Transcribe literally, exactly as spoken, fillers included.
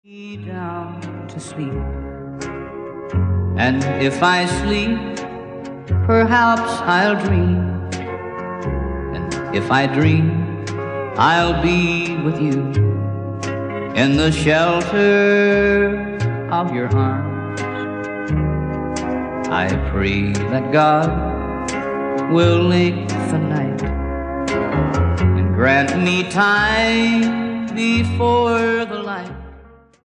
Me down to sleep, and if I sleep, perhaps I'll dream, and if I dream, I'll be with you in the shelter of your arms. I pray that God will lengthen the night and grant me time before the light